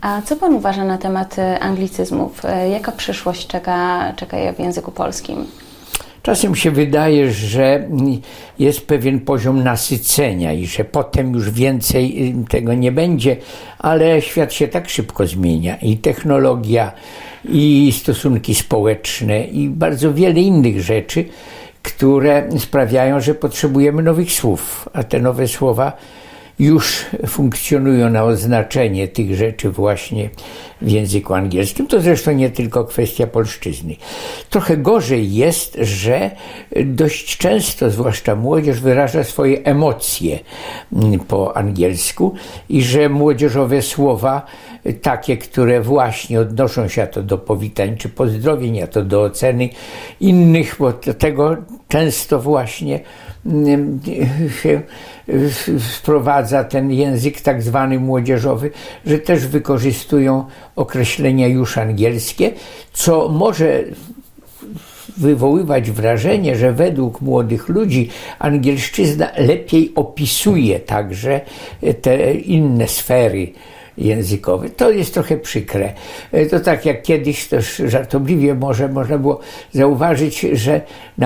A co Pan uważa na temat anglicyzmów? Jaka przyszłość czeka je w języku polskim? Czasem się wydaje, że jest pewien poziom nasycenia i że potem już więcej tego nie będzie, ale świat się tak szybko zmienia i technologia, i stosunki społeczne, i bardzo wiele innych rzeczy, które sprawiają, że potrzebujemy nowych słów, a te nowe słowa już funkcjonują na oznaczenie tych rzeczy właśnie w języku angielskim. To zresztą nie tylko kwestia polszczyzny. Trochę gorzej jest, że dość często, zwłaszcza młodzież, wyraża swoje emocje po angielsku i że młodzieżowe słowa, takie, które właśnie odnoszą się a to do powitań czy pozdrowień, a to do oceny innych, bo do tego często właśnie się wprowadza ten język tak zwany młodzieżowy, że też wykorzystują określenia już angielskie, co może wywoływać wrażenie, że według młodych ludzi angielszczyzna lepiej opisuje także te inne sfery językowe. To jest trochę przykre. To tak jak kiedyś też żartobliwie można było zauważyć, że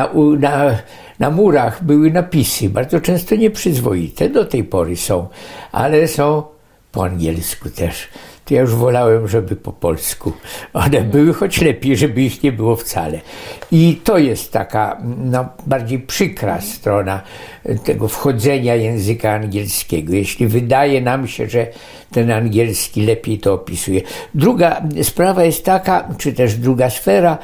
na murach były napisy, bardzo często nieprzyzwoite, do tej pory są, ale są po angielsku też. To ja już wolałem, żeby po polsku one były, choć lepiej, żeby ich nie było wcale. I to jest taka bardziej przykra strona tego wchodzenia języka angielskiego, jeśli wydaje nam się, że ten angielski lepiej to opisuje. Druga sprawa jest taka, czy też druga sfera,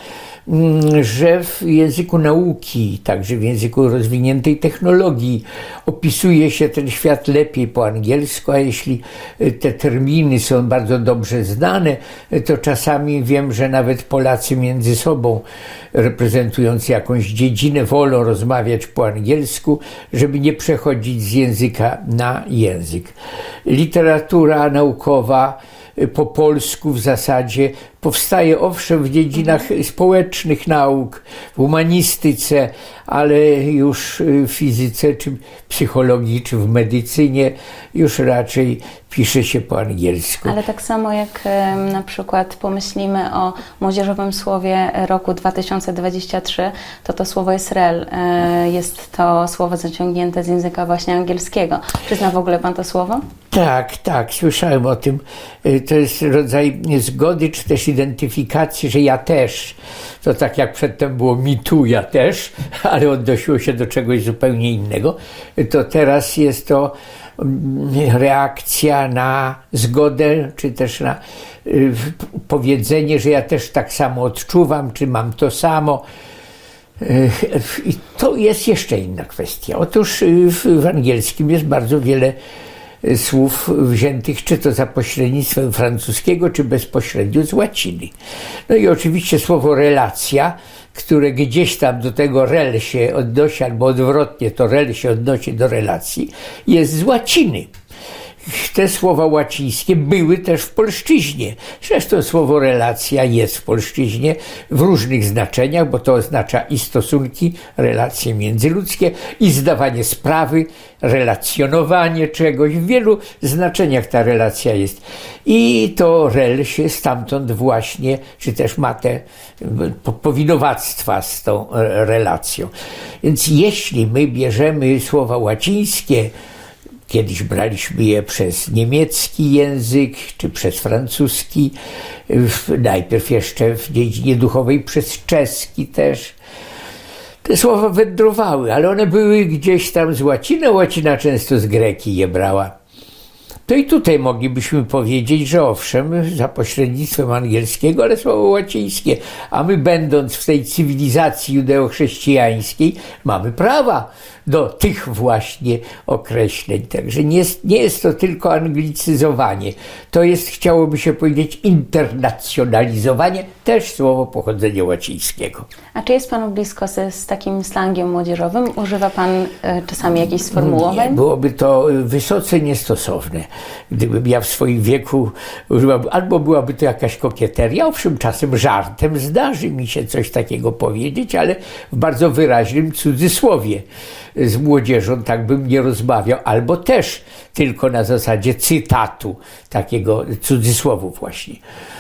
że w języku nauki, także w języku rozwiniętej technologii opisuje się ten świat lepiej po angielsku, a jeśli te terminy są bardzo dobrze znane, to czasami wiem, że nawet Polacy między sobą, reprezentując jakąś dziedzinę, wolą rozmawiać po angielsku, żeby nie przechodzić z języka na język. Literatura naukowa po polsku w zasadzie powstaje owszem w dziedzinach społecznych nauk, w humanistyce, ale już w fizyce, czy psychologii, czy w medycynie już raczej pisze się po angielsku. Ale tak samo jak na przykład pomyślimy o młodzieżowym słowie roku 2023, to słowo jest rel. Jest to słowo zaciągnięte z języka właśnie angielskiego. Czy zna w ogóle Pan to słowo? Tak, słyszałem o tym. To jest rodzaj zgody, czy też identyfikacji, że ja też. To tak jak przedtem było me too, ja też, ale odnosiło się do czegoś zupełnie innego. To teraz jest to reakcja na zgodę, czy też na powiedzenie, że ja też tak samo odczuwam, czy mam to samo. I to jest jeszcze inna kwestia. Otóż w angielskim jest bardzo wiele słów wziętych czy to za pośrednictwem francuskiego, czy bezpośrednio z łaciny. No i oczywiście słowo relacja, które gdzieś tam do tego rel się odnosi, albo odwrotnie to rel się odnosi do relacji, jest z łaciny. Te słowa łacińskie były też w polszczyźnie. Zresztą słowo relacja jest w polszczyźnie w różnych znaczeniach, bo to oznacza i stosunki, relacje międzyludzkie, i zdawanie sprawy, relacjonowanie czegoś. W wielu znaczeniach ta relacja jest. I to rel się stamtąd właśnie, czy też ma te powinowactwa z tą relacją. Więc jeśli my bierzemy słowa łacińskie, kiedyś braliśmy je przez niemiecki język, czy przez francuski, najpierw jeszcze w dziedzinie duchowej przez czeski też. Te słowa wędrowały, ale one były gdzieś tam z łaciny, łacina często z greki je brała. To i tutaj moglibyśmy powiedzieć, że owszem, za pośrednictwem angielskiego, ale słowo łacińskie, a my będąc w tej cywilizacji judeo-chrześcijańskiej mamy prawa do tych właśnie określeń. Także nie jest to tylko anglicyzowanie, to jest, chciałoby się powiedzieć, internacjonalizowanie, też słowo pochodzenia łacińskiego. A czy jest Panu blisko z takim slangiem młodzieżowym? Używa Pan czasami jakichś sformułowań? Nie, byłoby to wysoce niestosowne. gdybym ja w swoim wieku używał, albo byłaby to jakaś kokieteria, owszem, czasem żartem zdarzy mi się coś takiego powiedzieć, ale w bardzo wyraźnym cudzysłowie. Z młodzieżą tak bym nie rozmawiał, albo też tylko na zasadzie cytatu, takiego cudzysłowu właśnie.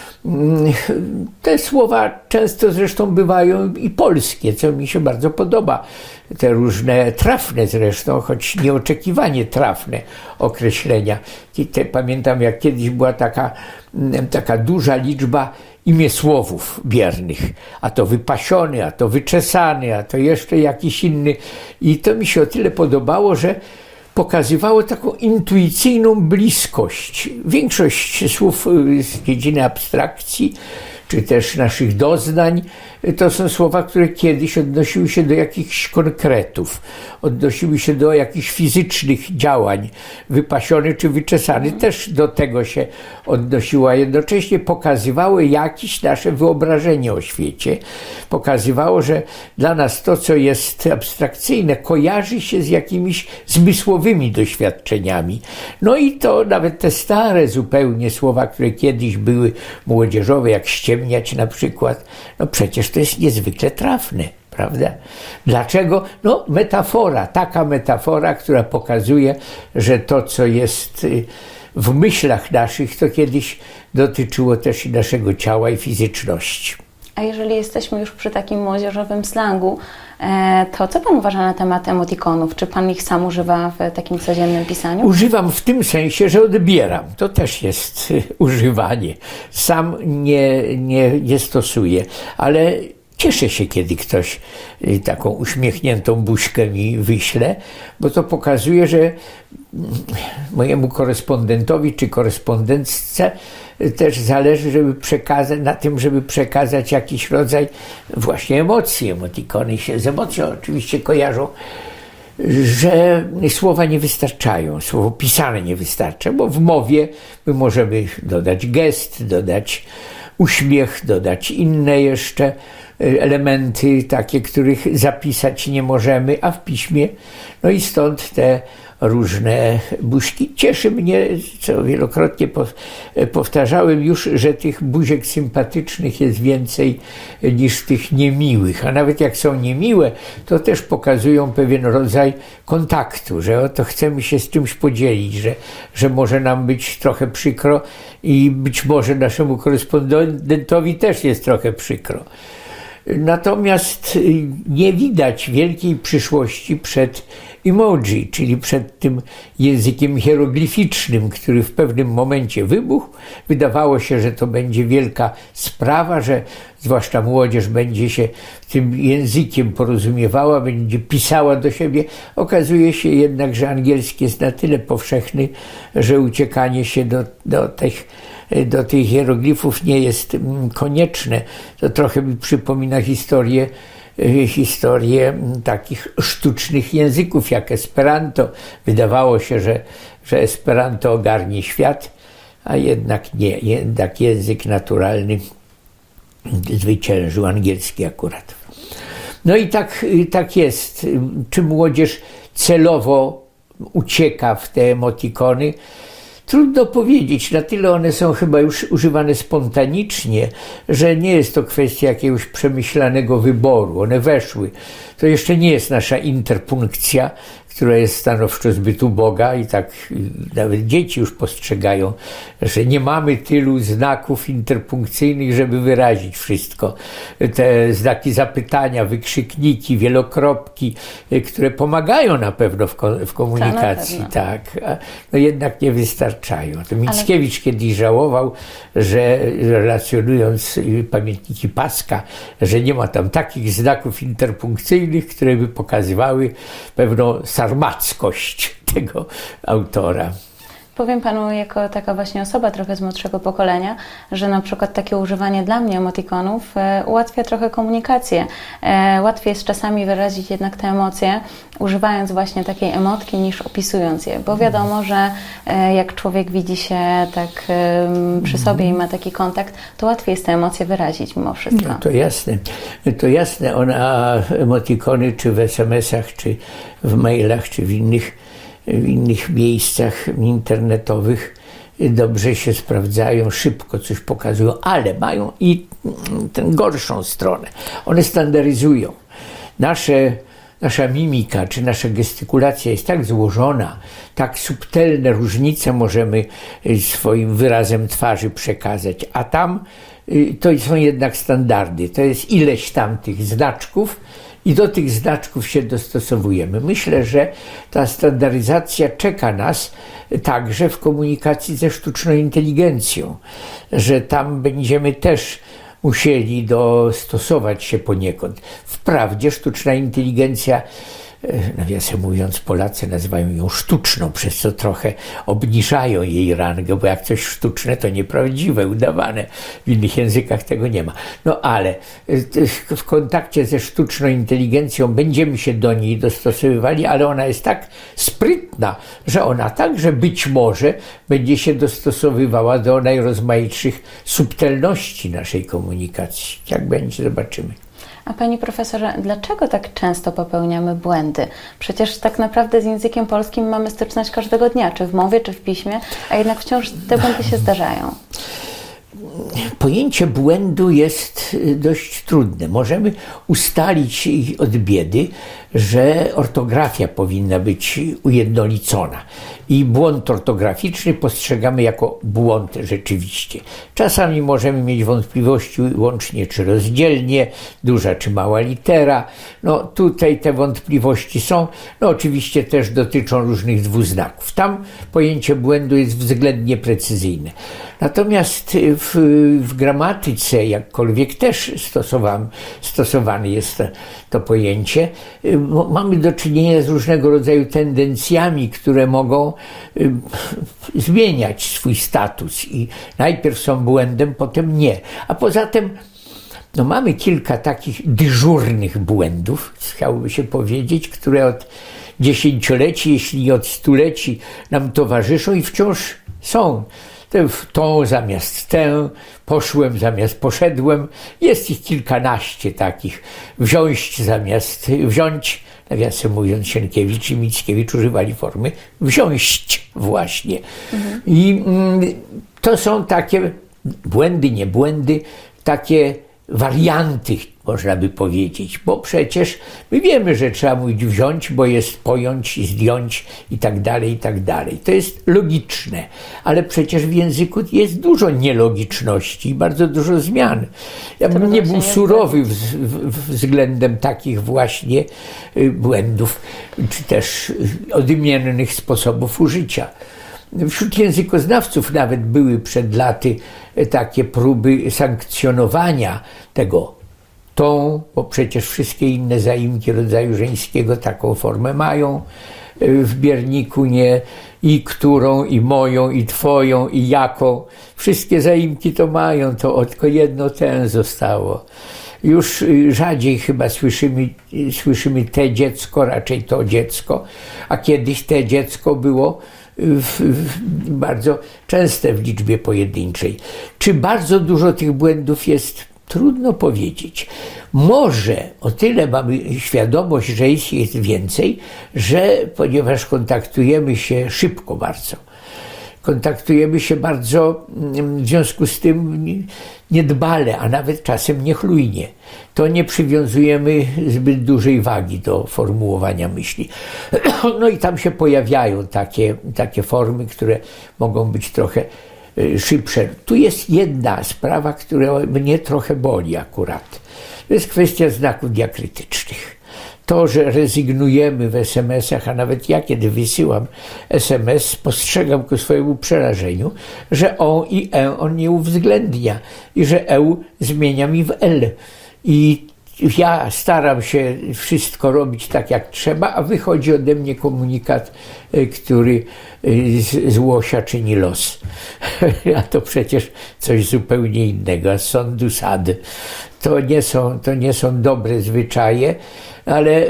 Te słowa często zresztą bywają i polskie, co mi się bardzo podoba. Te różne trafne zresztą, choć nieoczekiwanie trafne określenia. Pamiętam, jak kiedyś była taka duża liczba imiesłowów biernych. A to wypasiony, a to wyczesany, a to jeszcze jakiś inny. I to mi się o tyle podobało, że pokazywało taką intuicyjną bliskość. Większość słów z dziedziny abstrakcji, czy też naszych doznań, to są słowa, które kiedyś odnosiły się do jakichś konkretów, odnosiły się do jakichś fizycznych działań. Wypasiony czy wyczesany też do tego się odnosiła. Jednocześnie pokazywały jakieś nasze wyobrażenie o świecie. Pokazywało, że dla nas to, co jest abstrakcyjne, kojarzy się z jakimiś zmysłowymi doświadczeniami. No i to nawet te stare zupełnie słowa, które kiedyś były młodzieżowe, jak ściemniać na przykład, no przecież to jest niezwykle trafne, prawda? Dlaczego? No metafora, taka metafora, która pokazuje, że to, co jest w myślach naszych, to kiedyś dotyczyło też i naszego ciała i fizyczności. A jeżeli jesteśmy już przy takim młodzieżowym slangu, to co Pan uważa na temat emotikonów? Czy Pan ich sam używa w takim codziennym pisaniu? Używam w tym sensie, że odbieram. To też jest używanie. Sam nie stosuję, ale cieszę się, kiedy ktoś taką uśmiechniętą buźkę mi wyśle, bo to pokazuje, że mojemu korespondentowi czy korespondentce też zależy, żeby przekazać jakiś rodzaj właśnie emocji. Emotikony się z emocją oczywiście kojarzą, że słowa nie wystarczają, słowo pisane nie wystarcza, bo w mowie my możemy dodać gest, dodać uśmiech, dodać inne jeszcze elementy takie, których zapisać nie możemy, a w piśmie, no i stąd te różne buźki. Cieszy mnie, co wielokrotnie powtarzałem już, że tych buziek sympatycznych jest więcej niż tych niemiłych, a nawet jak są niemiłe, to też pokazują pewien rodzaj kontaktu, że oto chcemy się z czymś podzielić, że może nam być trochę przykro i być może naszemu korespondentowi też jest trochę przykro. Natomiast nie widać wielkiej przyszłości przed emoji, czyli przed tym językiem hieroglificznym, który w pewnym momencie wybuchł. Wydawało się, że to będzie wielka sprawa, że zwłaszcza młodzież będzie się tym językiem porozumiewała, będzie pisała do siebie. Okazuje się jednak, że angielski jest na tyle powszechny, że uciekanie się do tych hieroglifów nie jest konieczne. To trochę mi przypomina historię takich sztucznych języków jak Esperanto. Wydawało się, że Esperanto ogarnie świat, a jednak nie. Jednak język naturalny zwyciężył angielski akurat. No i tak jest. Czy młodzież celowo ucieka w te emotikony? Trudno powiedzieć, na tyle one są chyba już używane spontanicznie, że nie jest to kwestia jakiegoś przemyślanego wyboru. One weszły. To jeszcze nie jest nasza interpunkcja, która jest stanowczo zbyt uboga i tak nawet dzieci już postrzegają, że nie mamy tylu znaków interpunkcyjnych, żeby wyrazić wszystko. Te znaki zapytania, wykrzykniki, wielokropki, które pomagają na pewno w komunikacji, tak, no jednak nie wystarczają. To Mickiewicz kiedyś żałował, że relacjonując pamiętniki Paska, że nie ma tam takich znaków interpunkcyjnych, które by pokazywały pewną sarmackość tego autora. Powiem Panu jako taka właśnie osoba trochę z młodszego pokolenia, że na przykład takie używanie dla mnie emotikonów ułatwia trochę komunikację. Łatwiej jest czasami wyrazić jednak te emocje, używając właśnie takiej emotki, niż opisując je. Bo wiadomo, że jak człowiek widzi się tak przy sobie i ma taki kontakt, to łatwiej jest te emocje wyrazić mimo wszystko. No to jasne. Emotikony czy w SMS-ach, czy w mailach, czy w innych miejscach internetowych dobrze się sprawdzają, szybko coś pokazują, ale mają i tę gorszą stronę. One standaryzują. Nasza mimika czy nasza gestykulacja jest tak złożona, tak subtelne różnice możemy swoim wyrazem twarzy przekazać, a tam to są jednak standardy. To jest ileś tam tych znaczków i do tych znaczków się dostosowujemy. Myślę, że ta standaryzacja czeka nas także w komunikacji ze sztuczną inteligencją, że tam będziemy też musieli dostosować się poniekąd. Wprawdzie sztuczna inteligencja, nawiasem mówiąc, Polacy nazywają ją sztuczną, przez co trochę obniżają jej rangę, bo jak coś sztuczne, to nieprawdziwe, udawane. W innych językach tego nie ma. No ale w kontakcie ze sztuczną inteligencją będziemy się do niej dostosowywali, ale ona jest tak sprytna, że ona także być może będzie się dostosowywała do najrozmaitszych subtelności naszej komunikacji. Jak będzie, zobaczymy. A Panie Profesorze, dlaczego tak często popełniamy błędy? Przecież tak naprawdę z językiem polskim mamy styczność każdego dnia, czy w mowie, czy w piśmie, a jednak wciąż te błędy się zdarzają. Pojęcie błędu jest dość trudne. Możemy ustalić od biedy, że ortografia powinna być ujednolicona i błąd ortograficzny postrzegamy jako błąd rzeczywiście. Czasami możemy mieć wątpliwości łącznie czy rozdzielnie, duża czy mała litera. No tutaj te wątpliwości są. No oczywiście też dotyczą różnych dwuznaków. Tam pojęcie błędu jest względnie precyzyjne. Natomiast w gramatyce, jakkolwiek też stosowane jest to pojęcie, mamy do czynienia z różnego rodzaju tendencjami, które mogą zmieniać swój status i najpierw są błędem, potem nie. A poza tym mamy kilka takich dyżurnych błędów, chciałoby się powiedzieć, które od dziesięcioleci, jeśli nie od stuleci nam towarzyszą i wciąż są. Tą zamiast tę, poszłem zamiast poszedłem. Jest ich kilkanaście takich. Wziąć zamiast wziąć. Nawiasem mówiąc, Sienkiewicz i Mickiewicz używali formy wziąć właśnie. I to są takie błędy, nie błędy, takie warianty, można by powiedzieć, bo przecież my wiemy, że trzeba mówić wziąć, bo jest pojąć, zdjąć i tak dalej, i tak dalej. To jest logiczne, ale przecież w języku jest dużo nielogiczności i bardzo dużo zmian. Ja bym nie był surowy względem takich właśnie błędów, czy też odmiennych sposobów użycia. Wśród językoznawców nawet były przed laty takie próby sankcjonowania tego bo przecież wszystkie inne zaimki rodzaju żeńskiego taką formę mają w bierniku, nie i którą, i moją, i twoją, i jaką. Wszystkie zaimki to mają, to tylko jedno ten zostało. Już rzadziej chyba słyszymy te dziecko, raczej to dziecko, a kiedyś te dziecko było bardzo częste w liczbie pojedynczej. Czy bardzo dużo tych błędów jest? Trudno powiedzieć. Może o tyle mamy świadomość, że jest więcej, że ponieważ kontaktujemy się szybko bardzo, kontaktujemy się bardzo w związku z tym niedbale, a nawet czasem niechlujnie, to nie przywiązujemy zbyt dużej wagi do formułowania myśli. No i tam się pojawiają takie formy, które mogą być trochę szybsze. Tu jest jedna sprawa, która mnie trochę boli akurat. To jest kwestia znaków diakrytycznych. To, że rezygnujemy w SMS-ach, a nawet ja, kiedy wysyłam SMS, spostrzegam ku swojemu przerażeniu, że o i e on nie uwzględnia i że zmienia mi w l. I ja staram się wszystko robić tak, jak trzeba, a wychodzi ode mnie komunikat, który z łosia czyni los. A to przecież coś zupełnie innego, sądu sad. To nie są dobre zwyczaje, ale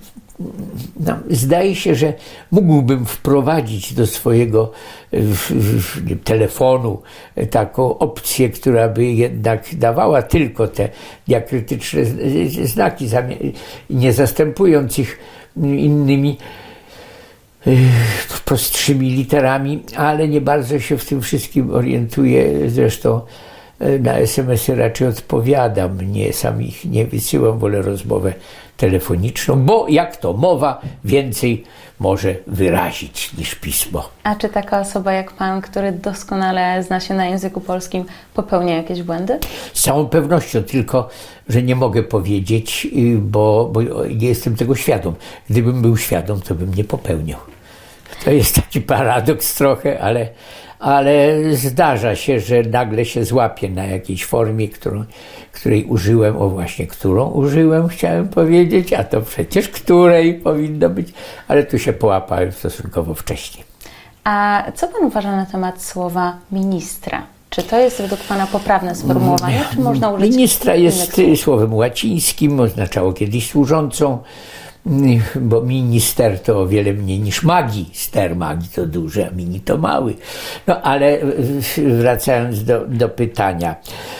zdaje się, że mógłbym wprowadzić do swojego telefonu taką opcję, która by jednak dawała tylko te diakrytyczne znaki, nie zastępując ich innymi. prostszymi literami, ale nie bardzo się w tym wszystkim orientuję. Zresztą na SMS-y raczej odpowiadam, sam ich nie wysyłam, wolę rozmowę telefoniczną, bo jak to mowa więcej może wyrazić niż pismo. A czy taka osoba jak pan, który doskonale zna się na języku polskim, popełnia jakieś błędy? Z całą pewnością, tylko że nie mogę powiedzieć, bo nie jestem tego świadom. Gdybym był świadom, to bym nie popełniał. To jest taki paradoks trochę, ale zdarza się, że nagle się złapię na jakiejś formie, której użyłem, którą użyłem, chciałem powiedzieć, a to przecież której powinno być, ale tu się połapałem stosunkowo wcześnie. A co pan uważa na temat słowa ministra? Czy to jest według pana poprawne sformułowanie, czy można użyć ministra jest słowem łacińskim, oznaczało kiedyś służącą, bo minister to o wiele mniej niż ster magii to duży, a mini to mały. No ale wracając do pytania,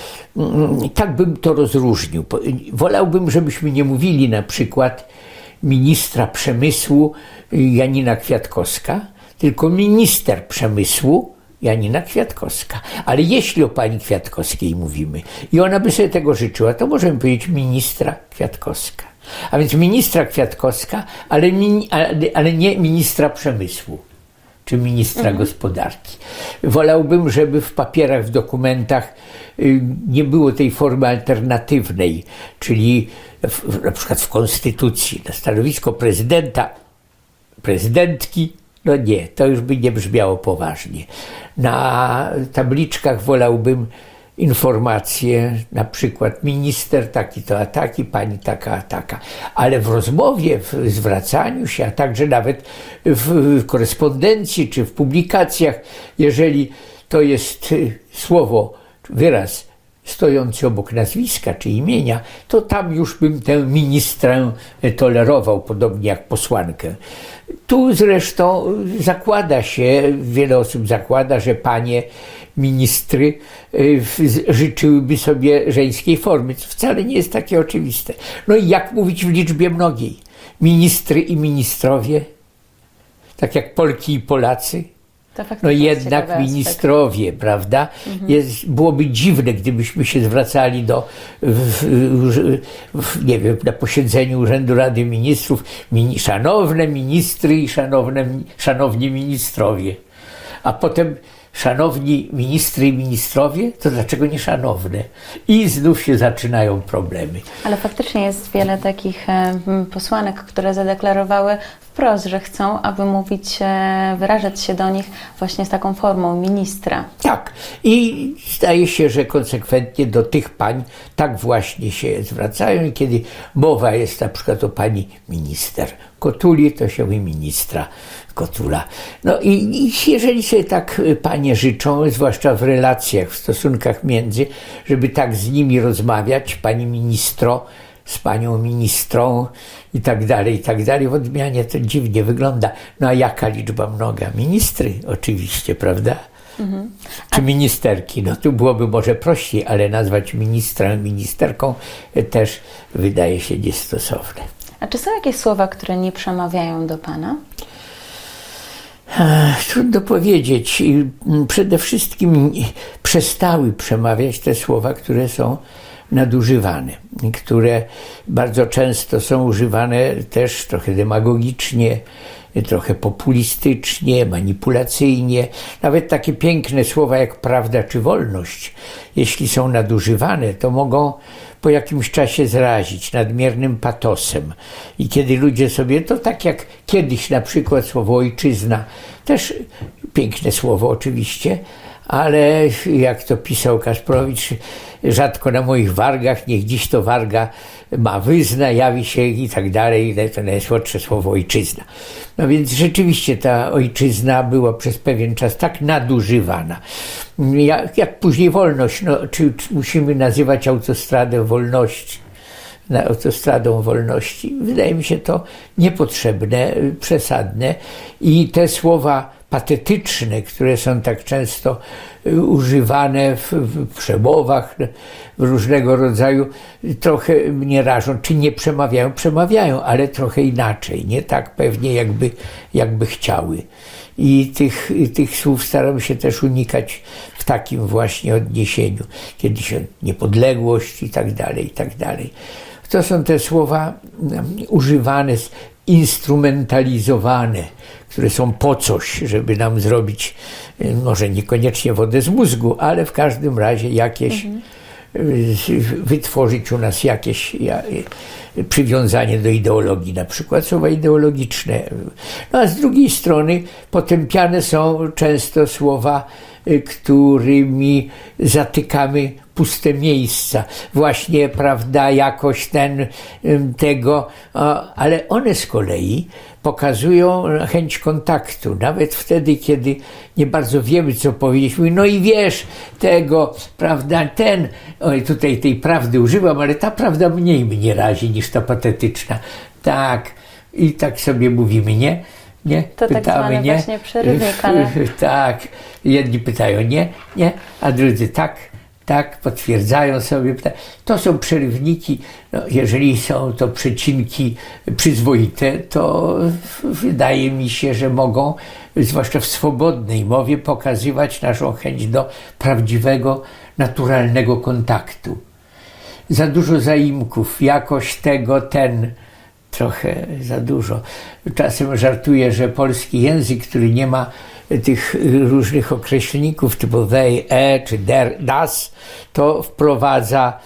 tak bym to rozróżnił. Wolałbym, żebyśmy nie mówili na przykład ministra przemysłu Janina Kwiatkowska, tylko minister przemysłu Janina Kwiatkowska. Ale jeśli o pani Kwiatkowskiej mówimy i ona by sobie tego życzyła, to możemy powiedzieć ministra Kwiatkowska. A więc ministra Kwiatkowska, ale nie ministra przemysłu czy ministra gospodarki. Wolałbym, żeby w papierach, w dokumentach nie było tej formy alternatywnej, czyli na przykład w konstytucji na stanowisko prezydenta, prezydentki, no nie, to już by nie brzmiało poważnie. Na tabliczkach wolałbym informacje, na przykład minister taki to a taki, pani taka a taka. Ale w rozmowie, w zwracaniu się, a także nawet w korespondencji czy w publikacjach, jeżeli to jest słowo, wyraz stojący obok nazwiska czy imienia, to tam już bym tę ministrę tolerował, podobnie jak posłankę. Tu zresztą zakłada się, wiele osób zakłada, że panie ministry życzyłyby sobie żeńskiej formy, co wcale nie jest takie oczywiste. No i jak mówić w liczbie mnogiej? Ministry i ministrowie, tak jak Polki i Polacy. No jednak ministrowie, prawda? Byłoby dziwne, gdybyśmy się zwracali nie wiem, na posiedzeniu Urzędu Rady Ministrów, szanowne ministry i szanowni ministrowie. A potem szanowni ministry i ministrowie, to dlaczego nie szanowne? I znów się zaczynają problemy. Ale faktycznie jest wiele takich posłanek, które zadeklarowały wprost, że chcą, aby mówić, wyrażać się do nich właśnie z taką formą ministra. Tak. I zdaje się, że konsekwentnie do tych pań tak właśnie się zwracają. I kiedy mowa jest na przykład o pani minister Kotuli, to się mówi ministra Kotula. No i jeżeli sobie tak panie życzą, zwłaszcza w relacjach, w stosunkach między, żeby tak z nimi rozmawiać, pani ministro, z panią ministrą i tak dalej, w odmianie to dziwnie wygląda. No a jaka liczba mnoga? Ministry oczywiście, prawda? Czy ministerki? No tu byłoby może prościej, ale nazwać ministrem, ministerką też wydaje się niestosowne. A czy są jakieś słowa, które nie przemawiają do pana? Trudno powiedzieć. Przede wszystkim przestały przemawiać te słowa, które są nadużywane, które bardzo często są używane też trochę demagogicznie, trochę populistycznie, manipulacyjnie. Nawet takie piękne słowa jak prawda czy wolność, jeśli są nadużywane, to mogą po jakimś czasie zrazić nadmiernym patosem. I kiedy ludzie sobie, to tak jak kiedyś na przykład słowo ojczyzna, też piękne słowo oczywiście, ale jak to pisał Kasprowicz, rzadko na moich wargach, niech dziś to warga ma wyzna, jawi się i tak dalej, to najsłodsze słowo ojczyzna. No więc rzeczywiście ta ojczyzna była przez pewien czas tak nadużywana. Jak później wolność, no, czy musimy nazywać autostradę wolności, autostradą wolności? Wydaje mi się to niepotrzebne, przesadne i te słowa patetyczne, które są tak często używane w przemowach w różnego rodzaju, trochę mnie rażą. Czy nie przemawiają? Przemawiają, ale trochę inaczej, nie tak pewnie jakby chciały. I tych słów staram się też unikać w takim właśnie odniesieniu. Kiedyś niepodległość i tak dalej. To są te słowa używane, instrumentalizowane, które są po coś, żeby nam zrobić, może niekoniecznie wodę z mózgu, ale w każdym razie jakieś, wytworzyć u nas jakieś przywiązanie do ideologii, na przykład słowa ideologiczne. No a z drugiej strony potępiane są często słowa, którymi zatykamy puste miejsca. Właśnie, prawda, jakoś tego, ale one z kolei pokazują chęć kontaktu, nawet wtedy, kiedy nie bardzo wiemy, co powiedzieliśmy. No i wiesz, tego, prawda, tutaj tej prawdy używam, ale ta prawda mniej mnie razi niż ta patetyczna. Tak, i tak sobie mówimy, nie? Nie? To pytamy, tak zwany nie? Właśnie przerywnik, ale... Tak, jedni pytają nie, a drudzy tak, potwierdzają sobie. To są przerywniki, no, jeżeli są to przecinki przyzwoite, to wydaje mi się, że mogą, zwłaszcza w swobodnej mowie, pokazywać naszą chęć do prawdziwego, naturalnego kontaktu. Za dużo zaimków, jakoś trochę za dużo. Czasem żartuję, że polski język, który nie ma tych różnych określników typu they, czy der, das, to wprowadza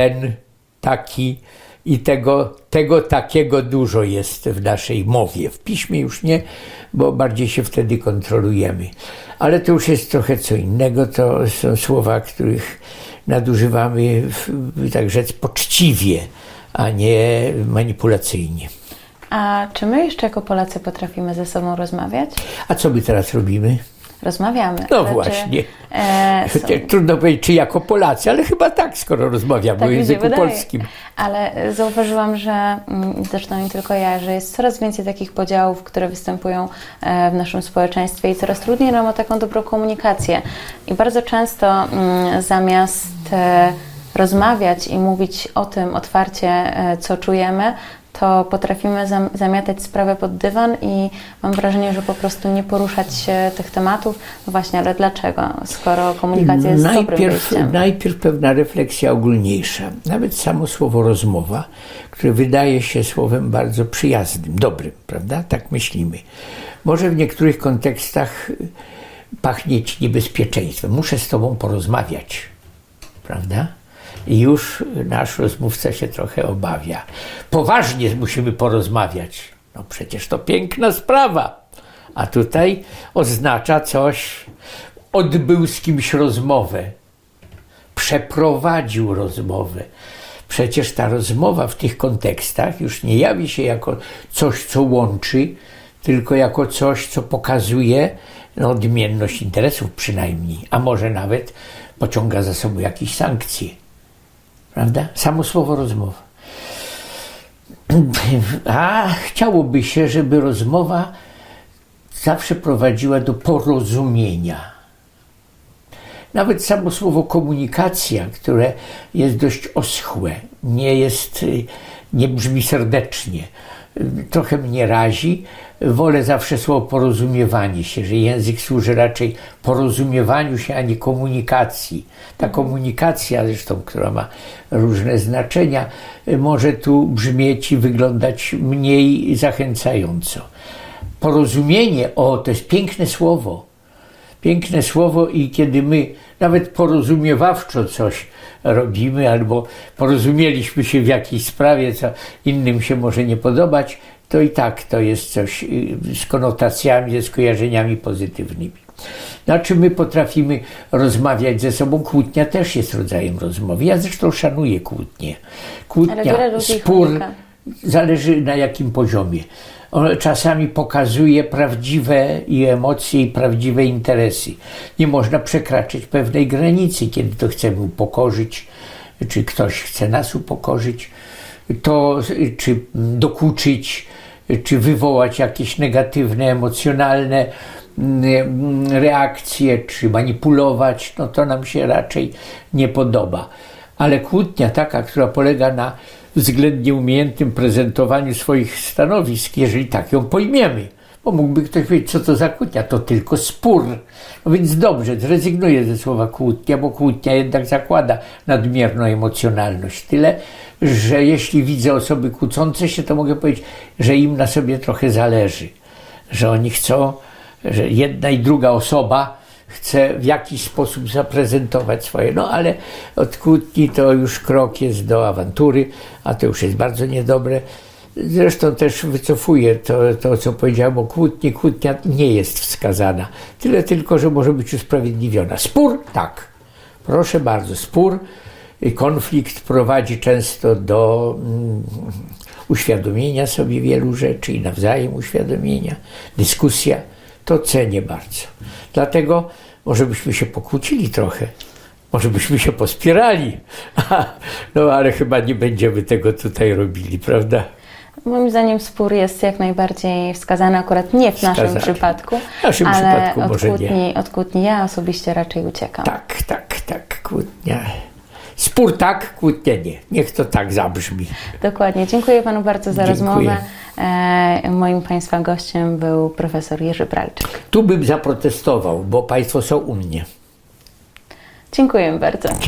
taki i tego takiego dużo jest w naszej mowie. W piśmie już nie, bo bardziej się wtedy kontrolujemy. Ale to już jest trochę co innego. To są słowa, których nadużywamy, tak rzec, poczciwie, a nie manipulacyjnie. A czy my jeszcze jako Polacy potrafimy ze sobą rozmawiać? A co my teraz robimy? Rozmawiamy. No właśnie. Trudno powiedzieć, czy jako Polacy, ale chyba tak, skoro rozmawiamy tak o języku polskim. Ale zauważyłam, że zresztą nie tylko ja, że jest coraz więcej takich podziałów, które występują w naszym społeczeństwie i coraz trudniej nam o taką dobrą komunikację. I bardzo często zamiast rozmawiać i mówić o tym otwarcie, co czujemy, to potrafimy zamiatać sprawę pod dywan i mam wrażenie, że po prostu nie poruszać tych tematów. No właśnie, ale dlaczego, skoro komunikacja jest dobrym wyjściem? Najpierw pewna refleksja ogólniejsza. Nawet samo słowo rozmowa, które wydaje się słowem bardzo przyjaznym, dobrym, prawda? Tak myślimy. Może w niektórych kontekstach pachnieć niebezpieczeństwem. Muszę z tobą porozmawiać, prawda? I już nasz rozmówca się trochę obawia. Poważnie musimy porozmawiać. No przecież to piękna sprawa. A tutaj oznacza coś, odbył z kimś rozmowę. Przeprowadził rozmowę. Przecież ta rozmowa w tych kontekstach już nie jawi się jako coś, co łączy, tylko jako coś, co pokazuje odmienność interesów przynajmniej, a może nawet pociąga za sobą jakieś sankcje. Prawda? Samo słowo rozmowa. A chciałoby się, żeby rozmowa zawsze prowadziła do porozumienia. Nawet samo słowo komunikacja, które jest dość oschłe, nie brzmi serdecznie, trochę mnie razi. Wolę zawsze słowo porozumiewanie się, że język służy raczej porozumiewaniu się, a nie komunikacji. Ta komunikacja zresztą, która ma różne znaczenia, może tu brzmieć i wyglądać mniej zachęcająco. Porozumienie, to jest piękne słowo. Piękne słowo i kiedy my nawet porozumiewawczo coś robimy albo porozumieliśmy się w jakiejś sprawie, co innym się może nie podobać, to i tak to jest coś z konotacjami, ze skojarzeniami pozytywnymi. Znaczy my potrafimy rozmawiać ze sobą. Kłótnia też jest rodzajem rozmowy. Ja zresztą szanuję kłótnię. Kłótnia, spór, zależy na jakim poziomie. On czasami pokazuje prawdziwe emocje i prawdziwe interesy. Nie można przekraczać pewnej granicy, kiedy to chcemy upokorzyć, czy ktoś chce nas upokorzyć, czy dokuczyć, czy wywołać jakieś negatywne, emocjonalne reakcje, czy manipulować, no to nam się raczej nie podoba. Ale kłótnia taka, która polega na względnie umiejętnym prezentowaniu swoich stanowisk, jeżeli tak ją pojmiemy, bo mógłby ktoś powiedzieć, co to za kłótnia, to tylko spór. No więc dobrze, zrezygnuję ze słowa kłótnia, bo kłótnia jednak zakłada nadmierną emocjonalność. Tyle, że jeśli widzę osoby kłócące się, to mogę powiedzieć, że im na sobie trochę zależy, że oni chcą, że jedna i druga osoba chce w jakiś sposób zaprezentować swoje. No ale od kłótni to już krok jest do awantury, a to już jest bardzo niedobre. Zresztą też wycofuję to co powiedziałem o kłótni. Kłótnia nie jest wskazana. Tyle tylko, że może być usprawiedliwiona. Spór? Tak. Proszę bardzo, spór, konflikt prowadzi często do uświadomienia sobie wielu rzeczy i nawzajem uświadomienia. Dyskusja, to cenię bardzo. Dlatego może byśmy się pokłócili trochę. Może byśmy się pospierali. No ale chyba nie będziemy tego tutaj robili, prawda? Moim zdaniem spór jest jak najbardziej wskazany, akurat nie w naszym przypadku, ale od kłótni ja osobiście raczej uciekam. Tak, kłótnia. Spór tak, kłótnia nie. Niech to tak zabrzmi. Dokładnie. Dziękuję panu bardzo za rozmowę. Moim państwa gościem był profesor Jerzy Bralczyk. Tu bym zaprotestował, bo państwo są u mnie. Dziękuję bardzo.